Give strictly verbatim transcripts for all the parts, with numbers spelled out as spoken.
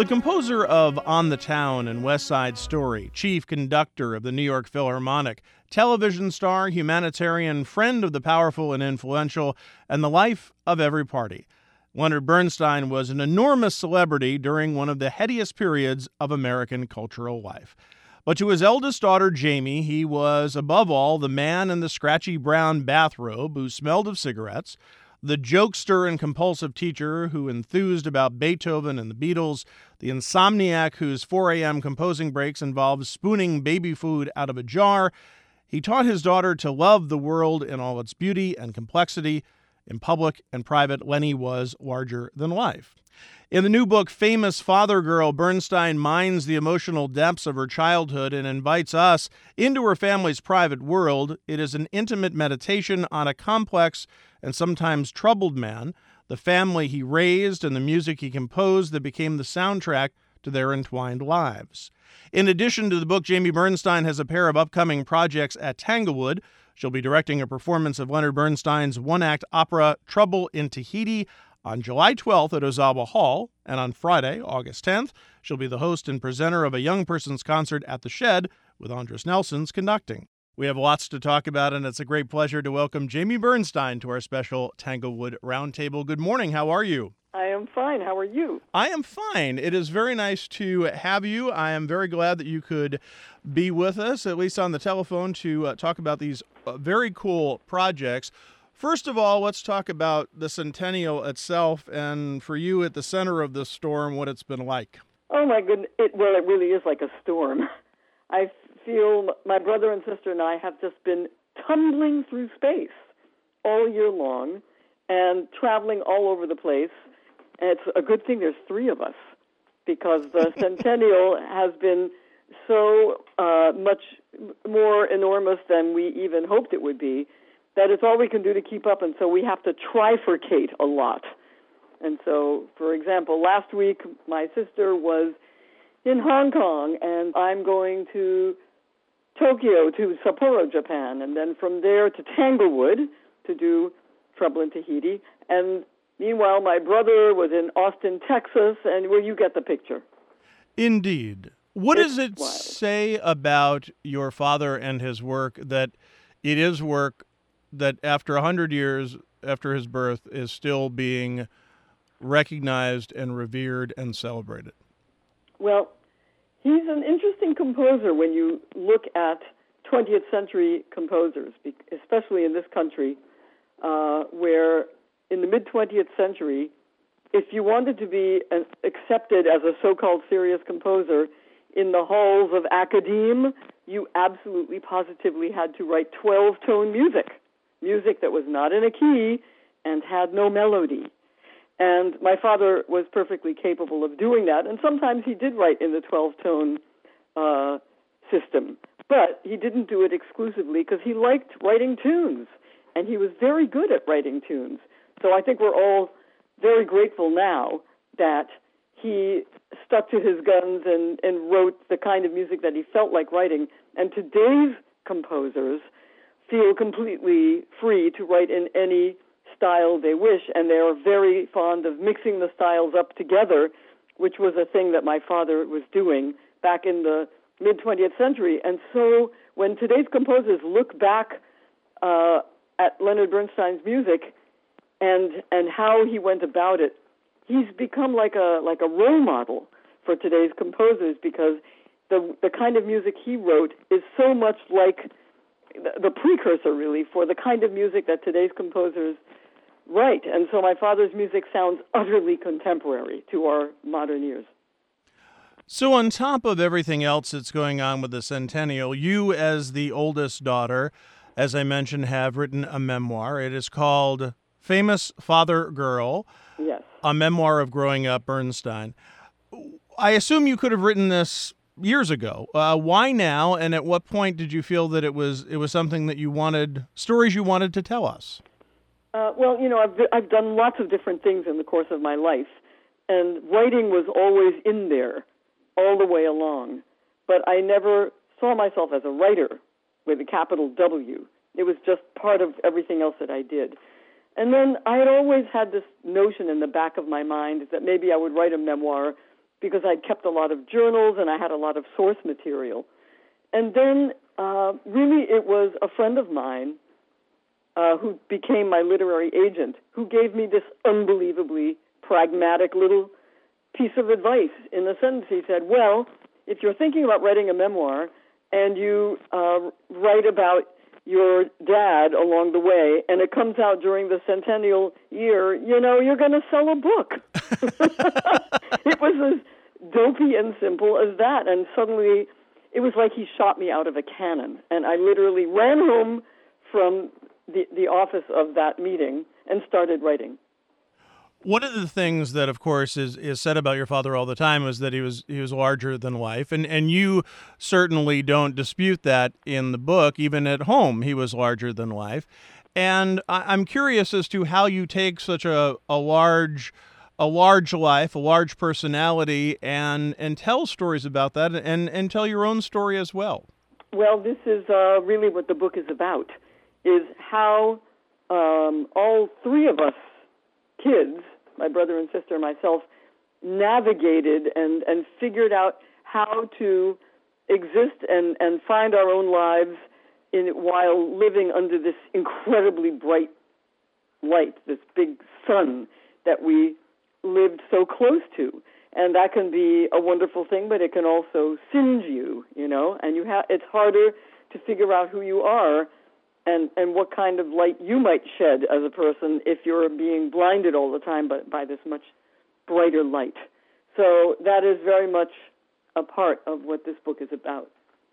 The composer of On the Town and West Side Story, chief conductor of the New York Philharmonic, television star, humanitarian, friend of the powerful and influential, and the life of every party. Leonard Bernstein was an enormous celebrity during one of the headiest periods of American cultural life. But to his eldest daughter, Jamie, he was, above all, the man in the scratchy brown bathrobe who smelled of cigarettes, the jokester and compulsive teacher who enthused about Beethoven and the Beatles, the insomniac whose four a.m. composing breaks involved spooning baby food out of a jar. He taught his daughter to love the world in all its beauty and complexity. In public and private, Lenny was larger than life. In the new book, Famous Father Girl, Bernstein mines the emotional depths of her childhood and invites us into her family's private world. It is an intimate meditation on a complex and sometimes troubled man, the family he raised, and the music he composed that became the soundtrack to their entwined lives. In addition to the book, Jamie Bernstein has a pair of upcoming projects at Tanglewood. She'll be directing a performance of Leonard Bernstein's one-act opera Trouble in Tahiti on July twelfth at Ozawa Hall, and on Friday, August tenth, she'll be the host and presenter of a young person's concert at the Shed with Andres Nelson's conducting. We have lots to talk about, and it's a great pleasure to welcome Jamie Bernstein to our special Tanglewood Roundtable. Good morning. How are you? I am fine. How are you? I am fine. It is very nice to have you. I am very glad that you could be with us, at least on the telephone, to uh, talk about these uh, very cool projects. First of all, let's talk about the Centennial itself, and for you at the center of this storm, what it's been like. Oh, my goodness. It, well, it really is like a storm. I feel my brother and sister and I have just been tumbling through space all year long and traveling all over the place. And it's a good thing there's three of us, because the Centennial has been so uh, much more enormous than we even hoped it would be, that it's all we can do to keep up, and so we have to trifurcate a lot. And so, for example, last week my sister was in Hong Kong, and I'm going to Tokyo, to Sapporo, Japan, and then from there to Tanglewood to do Trouble in Tahiti. And meanwhile, my brother was in Austin, Texas, and well, you get the picture. Indeed. What It's does it wild. say about your father and his work that it is work that after one hundred years after his birth is still being recognized and revered and celebrated? Well, he's an interesting composer when you look at twentieth century composers, especially in this country, uh, where in the mid-twentieth century, if you wanted to be an, accepted as a so-called serious composer in the halls of academe, you absolutely positively had to write twelve-tone music, music that was not in a key and had no melody. And my father was perfectly capable of doing that, and sometimes he did write in the twelve-tone uh, system. But he didn't do it exclusively because he liked writing tunes, and he was very good at writing tunes. So I think we're all very grateful now that he stuck to his guns and, and wrote the kind of music that he felt like writing. And today's composers feel completely free to write in any style they wish, and they are very fond of mixing the styles up together, which was a thing that my father was doing back in the mid-twentieth century. And so when today's composers look back uh, at Leonard Bernstein's music and and how he went about it, he's become like a like a role model for today's composers, because the the kind of music he wrote is so much like the, the precursor, really, for the kind of music that today's composers write. And so my father's music sounds utterly contemporary to our modern ears. So on top of everything else that's going on with the Centennial, you as the oldest daughter, as I mentioned, have written a memoir. It is called Famous Father Girl, Yes. a memoir of growing up Bernstein. I assume you could have written this years ago. Uh, why now, and at what point did you feel that it was it was something that you wanted, stories you wanted to tell us? Uh, well, you know, I've I've done lots of different things in the course of my life, and writing was always in there all the way along. But I never saw myself as a writer with a capital W. It was just part of everything else that I did. And then I had always had this notion in the back of my mind that maybe I would write a memoir because I'd kept a lot of journals and I had a lot of source material. And then uh, really it was a friend of mine uh, who became my literary agent who gave me this unbelievably pragmatic little piece of advice. In a sentence, he said, well, if you're thinking about writing a memoir and you uh, write about your dad along the way and it comes out during the centennial year, you know, you're going to sell a book. It was as dopey and simple as that. And suddenly it was like he shot me out of a cannon. And I literally ran home from the, the office of that meeting and started writing. One of the things that, of course, is, is said about your father all the time is that he was he was larger than life, and, and you certainly don't dispute that in the book. Even at home, he was larger than life. And I, I'm curious as to how you take such a, a large a large life, a large personality, and and tell stories about that, and, and tell your own story as well. Well, this is uh, really what the book is about, is how um, all three of us kids, my brother and sister and myself, navigated and, and figured out how to exist and, and find our own lives in while living under this incredibly bright light, this big sun that we lived so close to. And that can be a wonderful thing, but it can also singe you, you know, and you ha- it's harder to figure out who you are and, and what kind of light you might shed as a person if you're being blinded all the time by, by this much brighter light. So that is very much a part of what this book is about.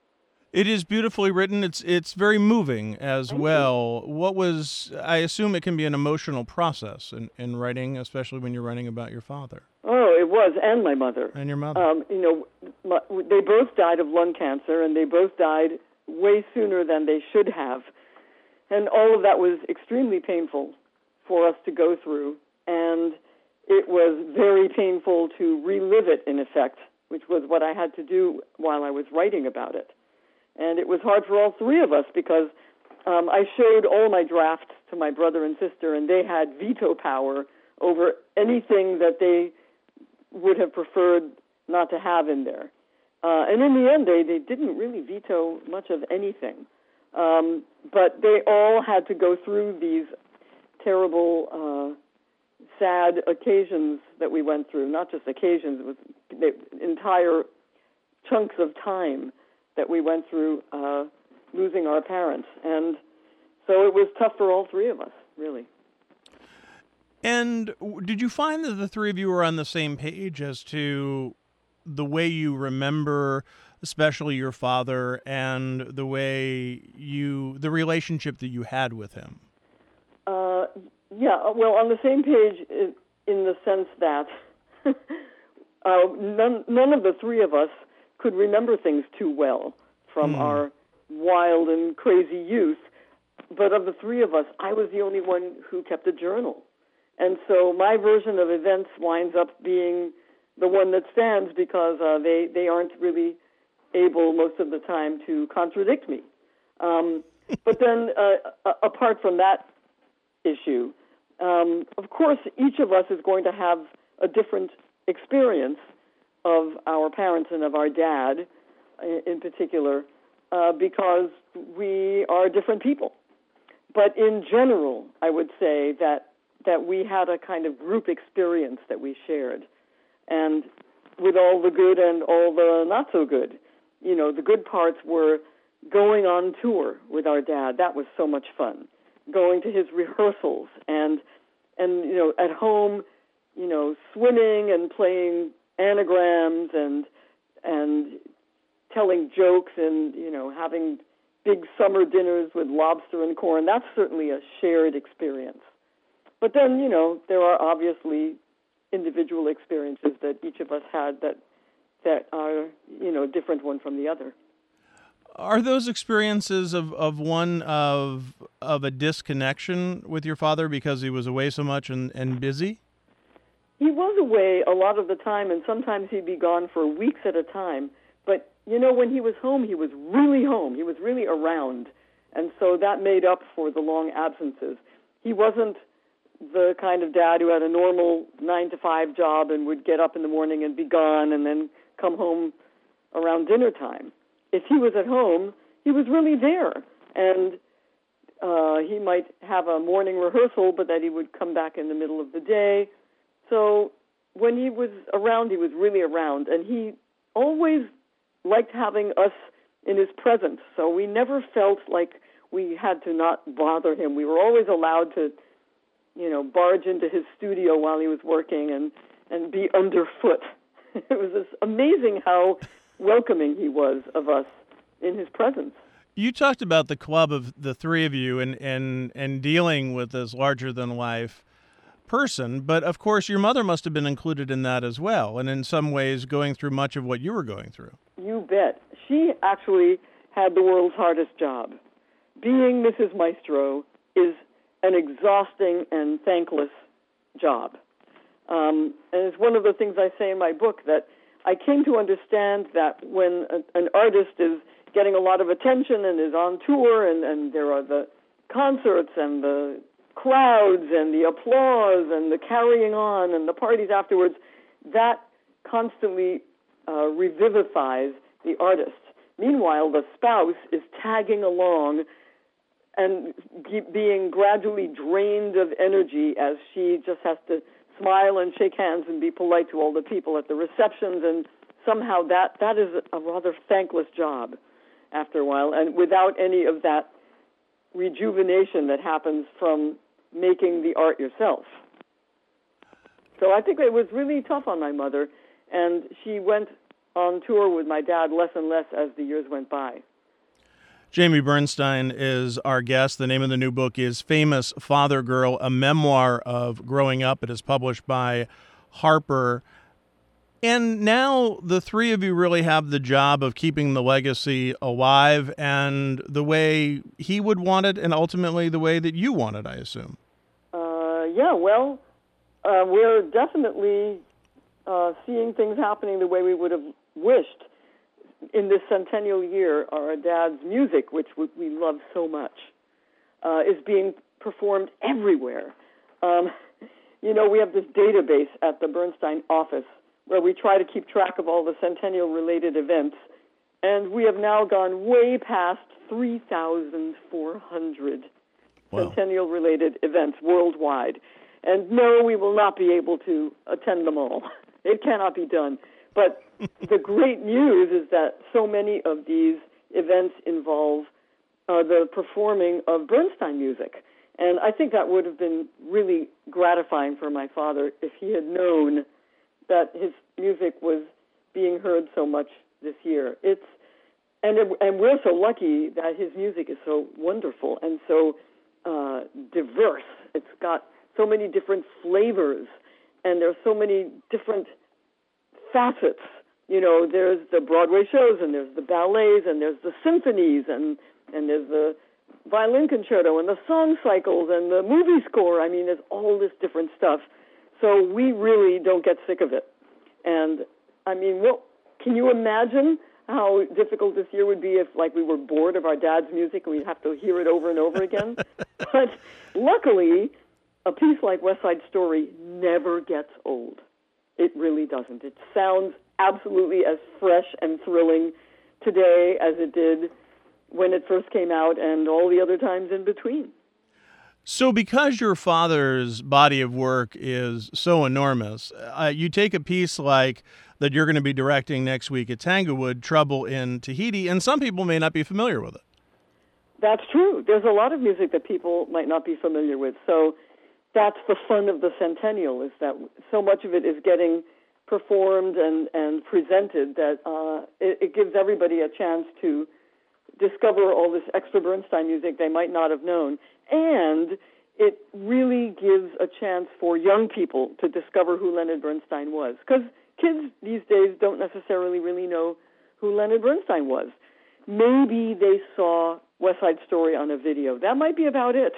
It is beautifully written. It's it's very moving as Thank well. You. What was, I assume it can be an emotional process in, in writing, especially when you're writing about your father. Oh, it was, and my mother. And your mother. Um, you know, my, they both died of lung cancer, and they both died way sooner than they should have. And all of that was extremely painful for us to go through. And it was very painful to relive it, in effect, which was what I had to do while I was writing about it. And it was hard for all three of us because um, I showed all my drafts to my brother and sister, and they had veto power over anything that they would have preferred not to have in there. Uh, and in the end, they, they didn't really veto much of anything. Um, but they all had to go through these terrible, uh, sad occasions that we went through. Not just occasions, it was the entire chunks of time that we went through uh, losing our parents. And so it was tough for all three of us, really. And did you find that the three of you were on the same page as to the way you remember, especially your father, and the way you, the relationship that you had with him? Uh, yeah, well, on the same page in, in the sense that uh, none, none of the three of us could remember things too well from mm. our wild and crazy youth. But of the three of us, I was the only one who kept a journal. And so my version of events winds up being the one that stands because uh, they, they aren't really able most of the time to contradict me. Um, but then uh, apart from that issue, um, of course, each of us is going to have a different experience of our parents and of our dad in particular uh, because we are different people. But in general, I would say that that we had a kind of group experience that we shared. And with all the good and all the not so good, you know, the good parts were going on tour with our dad. That was so much fun. Going to his rehearsals and, and you know, at home, you know, swimming and playing anagrams and and telling jokes and, you know, having big summer dinners with lobster and corn. That's certainly a shared experience. But then, you know, there are obviously individual experiences that each of us had that that are, you know, different one from the other. Are those experiences of, of one of of a disconnection with your father because he was away so much and, and busy? He was away a lot of the time, and sometimes he'd be gone for weeks at a time. But, you know, when he was home, he was really home. He was really around. And so that made up for the long absences. He wasn't the kind of dad who had a normal nine to five job and would get up in the morning and be gone and then come home around dinner time. If he was at home, he was really there. And uh, he might have a morning rehearsal, but that he would come back in the middle of the day. So when he was around, he was really around. And he always liked having us in his presence. So we never felt like we had to not bother him. We were always allowed to, you know, barge into his studio while he was working and, and be underfoot. It was just amazing how welcoming he was of us in his presence. You talked about the club of the three of you and, and, and dealing with this larger-than-life person, but of course your mother must have been included in that as well, and in some ways going through much of what you were going through. You bet. She actually had the world's hardest job. Being Missus Maestro is an exhausting and thankless job. Um, and it's one of the things I say in my book, that I came to understand that when a, an artist is getting a lot of attention and is on tour, and, and there are the concerts and the crowds and the applause and the carrying on and the parties afterwards, that constantly uh, revivifies the artist. Meanwhile, the spouse is tagging along and keep being gradually drained of energy as she just has to smile and shake hands and be polite to all the people at the receptions, and somehow that, that is a rather thankless job after a while, and without any of that rejuvenation that happens from making the art yourself. So I think it was really tough on my mother, and she went on tour with my dad less and less as the years went by. Jamie Bernstein is our guest. The name of the new book is Famous Father Girl, a memoir of growing up. It is published by Harper. And now the three of you really have the job of keeping the legacy alive, and the way he would want it, and ultimately the way that you want it, I assume. Uh, yeah, well, uh, we're definitely uh, seeing things happening the way we would have wished. In this centennial year, our dad's music, which we love so much, uh, is being performed everywhere. Um, you know, we have this database at the Bernstein office where we try to keep track of all the centennial-related events, and we have now gone way past three thousand four hundred wow. centennial-related events worldwide. And no, we will not be able to attend them all. It cannot be done. But the great news is that so many of these events involve uh, the performing of Bernstein music. And I think that would have been really gratifying for my father if he had known that his music was being heard so much this year. It's and it, and we're so lucky that his music is so wonderful and so uh, diverse. It's got so many different flavors, and there's so many different facets. You know, there's the Broadway shows, and there's the ballets, and there's the symphonies, and and there's the violin concerto, and the song cycles, and the movie score. I mean, there's all this different stuff. So we really don't get sick of it. And, I mean, well, can you imagine how difficult this year would be if, like, we were bored of our dad's music and we'd have to hear it over and over again? But luckily, a piece like West Side Story never gets old. It really doesn't. It sounds absolutely as fresh and thrilling today as it did when it first came out and all the other times in between. So because your father's body of work is so enormous, uh, you take a piece like that you're going to be directing next week at Tanglewood, Trouble in Tahiti, and some people may not be familiar with it. That's true. There's a lot of music that people might not be familiar with. So that's the fun of the Centennial, is that so much of it is getting performed and, and presented that uh, it, it gives everybody a chance to discover all this extra Bernstein music they might not have known. And it really gives a chance for young people to discover who Leonard Bernstein was. Because kids these days don't necessarily really know who Leonard Bernstein was. Maybe they saw West Side Story on a video. That might be about it.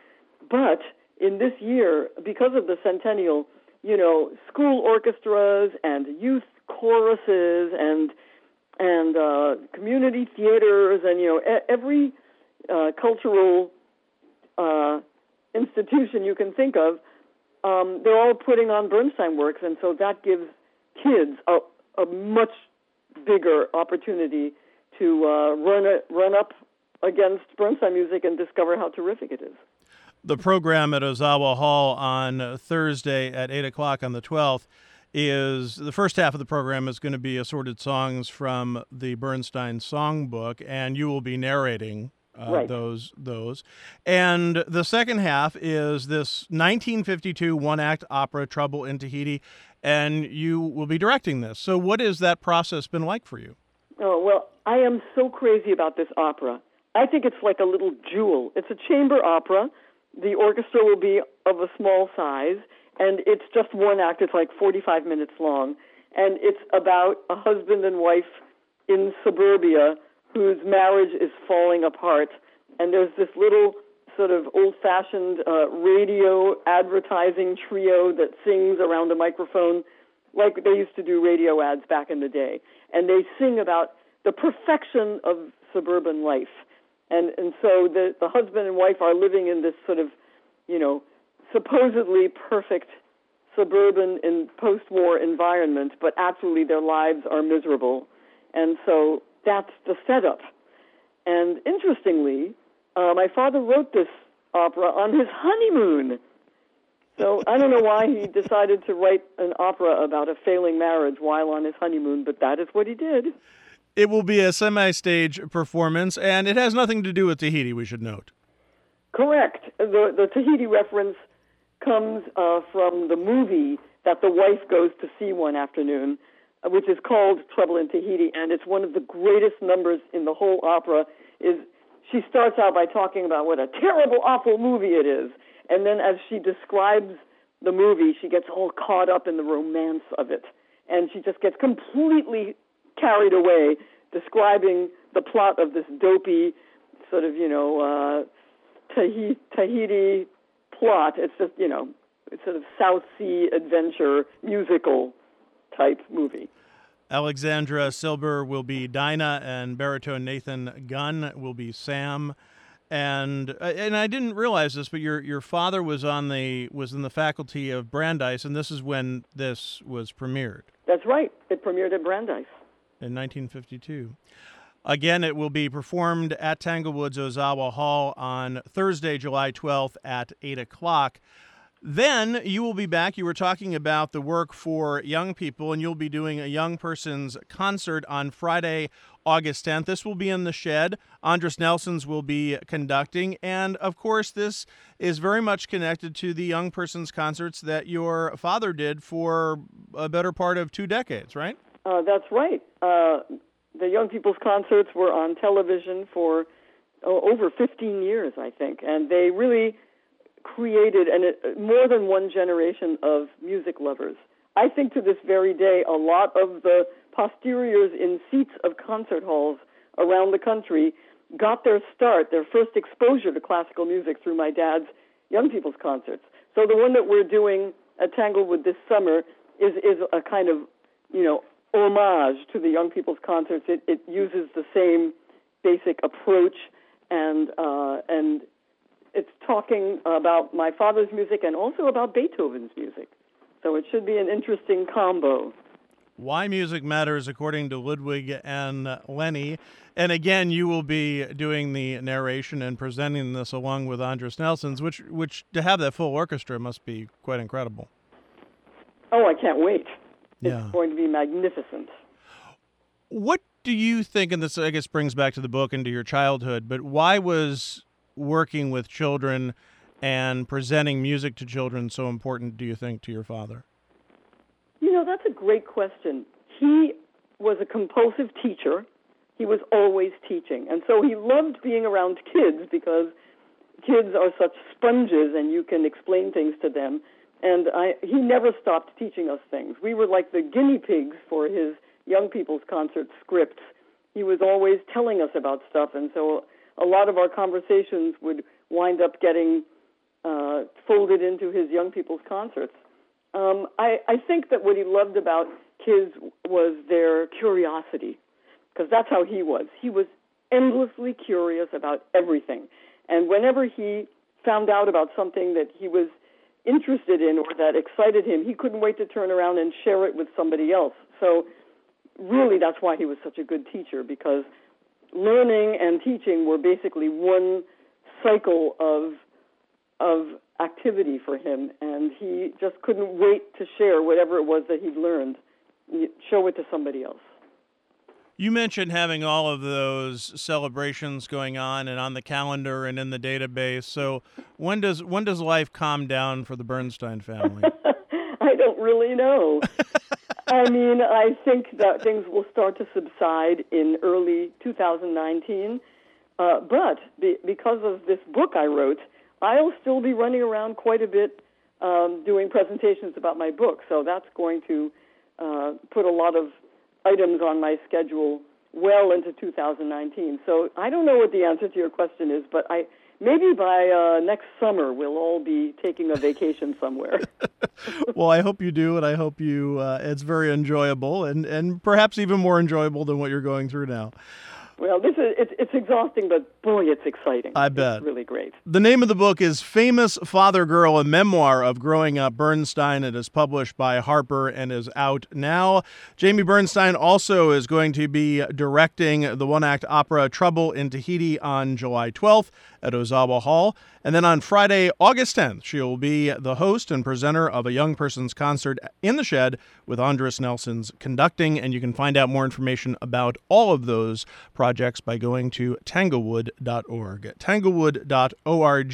But in this year, because of the centennial, you know, school orchestras and youth choruses and and uh, community theaters and, you know, every uh, cultural Uh, institution you can think of um, they're all putting on Bernstein works, and so that gives kids a, a much bigger opportunity to uh, run a, run up against Bernstein music and discover how terrific it is. The program at Ozawa Hall on Thursday at eight o'clock on the twelfth is, the first half of the program is going to be assorted songs from the Bernstein Songbook, and you will be narrating uh, right. those. those. And the second half is this nineteen fifty-two one-act opera, Trouble in Tahiti, and you will be directing this. So what has that process been like for you? Oh, well, I am so crazy about this opera. I think it's like a little jewel. It's a chamber opera. The orchestra will be of a small size, and it's just one act. It's like forty-five minutes long, and it's about a husband and wife in suburbia whose marriage is falling apart, and there's this little sort of old-fashioned uh, radio advertising trio that sings around a microphone like they used to do radio ads back in the day, and they sing about the perfection of suburban life. And and so the, the husband and wife are living in this sort of, you know, supposedly perfect suburban and post-war environment, but actually their lives are miserable. And so that's the setup. And interestingly, uh, my father wrote this opera on his honeymoon. So I don't know why he decided to write an opera about a failing marriage while on his honeymoon, but that is what he did. It will be a semi-stage performance, and it has nothing to do with Tahiti, we should note. Correct. The, the Tahiti reference comes uh, from the movie that the wife goes to see one afternoon, uh, which is called Trouble in Tahiti, and it's one of the greatest numbers in the whole opera. Is she starts out by talking about what a terrible, awful movie it is, and then as she describes the movie, she gets all caught up in the romance of it, and she just gets completely carried away describing the plot of this dopey sort of, you know, uh, Tahiti, Tahiti plot. It's just, you know, it's sort of South Sea adventure musical type movie. Alexandra Silber will be Dinah, and baritone Nathan Gunn will be Sam. And and I didn't realize this, but your your father was on the was in the faculty of Brandeis, and this is when this was premiered. That's right. It premiered at Brandeis in nineteen fifty-two. Again, it will be performed at Tanglewood's Ozawa Hall on Thursday, July twelfth at eight o'clock. Then you will be back. You were talking about the work for young people, and you'll be doing a young person's concert on Friday, August tenth. This will be in the Shed. Andris Nelsons will be conducting. And, of course, this is very much connected to the young person's concerts that your father did for a better part of two decades, right? Uh, that's right. Uh, the Young People's Concerts were on television for oh, over fifteen years, I think, and they really created an, uh, more than one generation of music lovers. I think to this very day, a lot of the posteriors in seats of concert halls around the country got their start, their first exposure to classical music through my dad's Young People's Concerts. So the one that we're doing at Tanglewood this summer is, is a kind of, you know, homage to the Young People's Concerts. It, it uses the same basic approach, and uh, and it's talking about my father's music and also about Beethoven's music. So it should be an interesting combo. Why Music Matters, according to Ludwig and Lenny. And again, you will be doing the narration and presenting this along with Andris Nelsons, which, which to have that full orchestra must be quite incredible. Oh, I can't wait. Yeah. It's going to be magnificent. What do you think, and this I guess brings back to the book and to your childhood, but why was working with children and presenting music to children so important, do you think, to your father? You know, that's a great question. He was a compulsive teacher. He was always teaching. And so he loved being around kids because kids are such sponges and you can explain things to them. And I, he never stopped teaching us things. We were like the guinea pigs for his Young People's Concert scripts. He was always telling us about stuff, and so a lot of our conversations would wind up getting uh, folded into his Young People's Concerts. Um, I, I think that what he loved about kids was their curiosity, because that's how he was. He was endlessly curious about everything. And whenever he found out about something that he was interested in or that excited him, he couldn't wait to turn around and share it with somebody else. So really, that's why he was such a good teacher, because learning and teaching were basically one cycle of of activity for him, and he just couldn't wait to share whatever it was that he'd learned, show it to somebody else. You mentioned having all of those celebrations going on and on the calendar and in the database. So when does when does life calm down for the Bernstein family? I don't really know. I mean, I think that things will start to subside in early two thousand nineteen. Uh, but be, because of this book I wrote, I'll still be running around quite a bit um, doing presentations about my book. So that's going to uh, put a lot of items on my schedule well into two thousand nineteen. So I don't know what the answer to your question is, but I maybe by uh, next summer we'll all be taking a vacation somewhere. Well, I hope you do, and I hope you. Uh, it's very enjoyable, and, and perhaps even more enjoyable than what you're going through now. Well, this is it's, it's exhausting, but boy, it's exciting. I bet. It's really great. The name of the book is Famous Father Girl, a memoir of growing up Bernstein. It is published by Harper and is out now. Jamie Bernstein also is going to be directing the one-act opera Trouble in Tahiti on July twelfth at Ozawa Hall. And then on Friday, August tenth, she will be the host and presenter of a young person's concert in the Shed with Andres Nelson's conducting. And you can find out more information about all of those projects by going to tanglewood dot org. tanglewood dot org.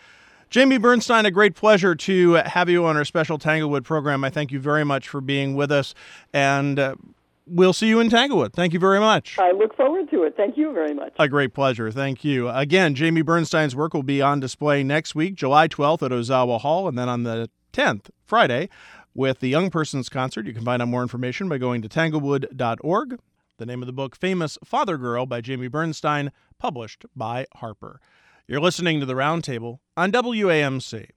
Jamie Bernstein, a great pleasure to have you on our special Tanglewood program. I thank you very much for being with us, and uh, we'll see you in Tanglewood. Thank you very much. I look forward to it. Thank you very much. A great pleasure. Thank you. Again, Jamie Bernstein's work will be on display next week, July twelfth at Ozawa Hall, and then on the tenth, Friday, with the Young Person's Concert. You can find out more information by going to tanglewood dot org. The name of the book, Famous Father Girl by Jamie Bernstein, published by Harper. You're listening to The Roundtable on W A M C.